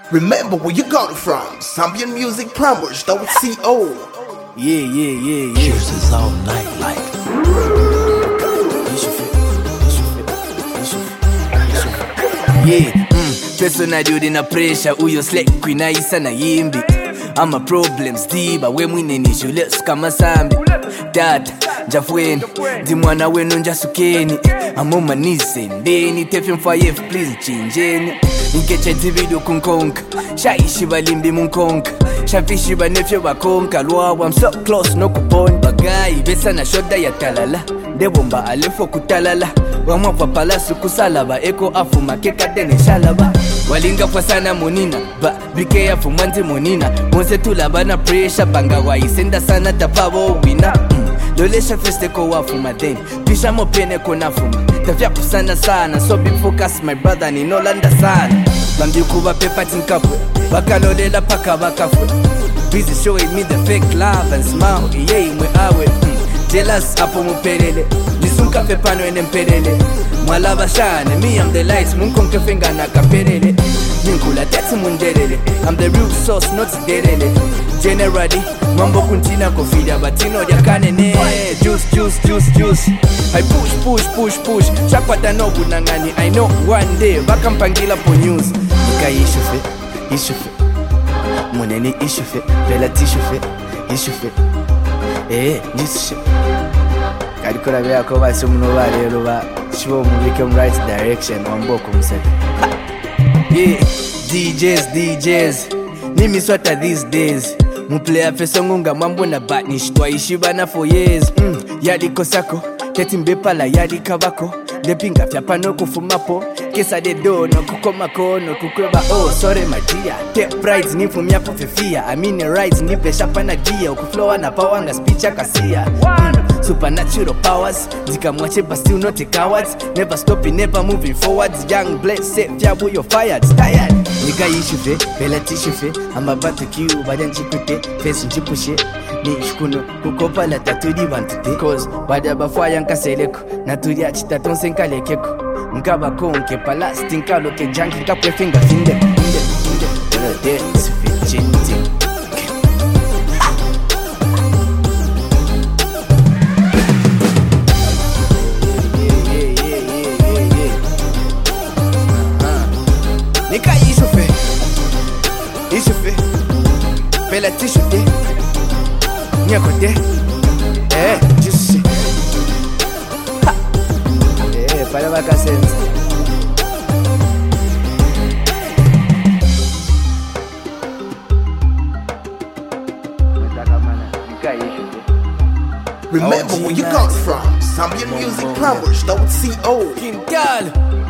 Remember where you got it from. Zambian Music Plumbers.co. Yeah. Juices all night like. Yeah, personal dude in a pressure. Uyo slack queen isa na yimbi. Ama problems diba we mwine nisho let's kama sambi. Dad, njafweni, di mwana wenu njasukeni. Amoma nise ndeni, tefim fayef please chinjeni. Nkecha video kunkonka, shaishi balimbi munkonka. Shafishi banefyo bakonka, luawa I'm so close no kupon. Bagai, besa na shoda ya talala. Debomba alefo kutalala. Wamwa papala sukusalaba, eko afu makeka dene shalaba. Walinga kwa sana monina, ba bike ya fumanzi monina. Monse tulabana pressure, banga wa isenda sana tapabo wina. Lolesha feste ko wafu madeni, pisha mopene kona fuma. Tafya kusana sana, so be focus my brother ni nolanda sana. Bambi kuba pepa tinkapwe, bakalolela paka bakafwe. Busy showing me the fake love and smile, yeah mwe awe. Jealous hapo mupelele, nisunka pepano ene mpelele. Mwalaba shane, me I'm the lights, munkonke finga na kapelele. Ninkula tete mundelele, I'm the real sauce, not derele. Generally, mambo kuntina kofida, batino yakane ne. Juice. I push. Chakwata no bunangani, I know one day, bakampangila po news. Nika ishufe. Muneni ishufe, bela tishufe, ishufe. Nishufe. Kadikora bea ko basi muno ba rero ba shibo mubike mu right direction wamboko museka. Yeah, DJs Nimi swata these days. Muplaya fesongunga mambo na batnish twaishibana for years. Yadi kosako keti mbepala yadi kabako lepinga fyapano kufumapo kesa de do no kukomako no kukweba. Oh sorry my dear, take pride nifumya pofefia. I mean rights nipe shapana gia ukuflowa na power nga speech akasia. Supernatural powers, zikamwache but still not a cowards. Never stopping, never moving forwards. Young blessed, safe, jabu, you're fired, tired. Nika ishufe, bela tishufe. I'm about to kill, but then chipute. Face chipushe, ni shkuno. Kukopa la tatudi bantute. Cause, bada bafwa yanka seleko. Naturi achita tonsen kalekeko. Nkaba konke pala, stinka loke janki. Kapwe finger, finde. Wala dance, fit chinti. Nika ishufe Bela tishufe Nyakote Juicy Para baka sense. Remember where you got it from. Zambian Music Plumbers.co. Quintal